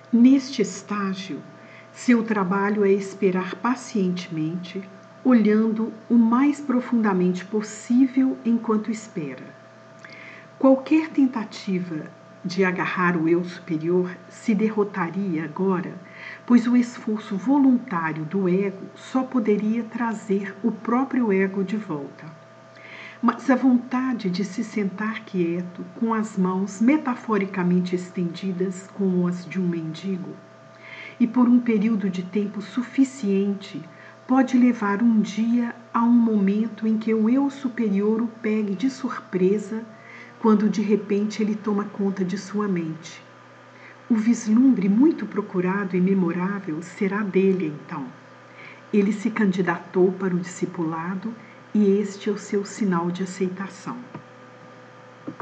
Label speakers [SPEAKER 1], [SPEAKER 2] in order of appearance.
[SPEAKER 1] Neste estágio, seu trabalho é esperar pacientemente, olhando o mais profundamente possível enquanto espera. Qualquer tentativa de agarrar o eu superior se derrotaria agora, pois o esforço voluntário do ego só poderia trazer o próprio ego de volta. Mas a vontade de se sentar quieto, com as mãos metaforicamente estendidas como as de um mendigo, e por um período de tempo suficiente, pode levar um dia a um momento em que o eu superior o pegue de surpresa, quando de repente ele toma conta de sua mente. O vislumbre muito procurado e memorável será dele então. Ele se candidatou para o discipulado e este é o seu sinal de aceitação.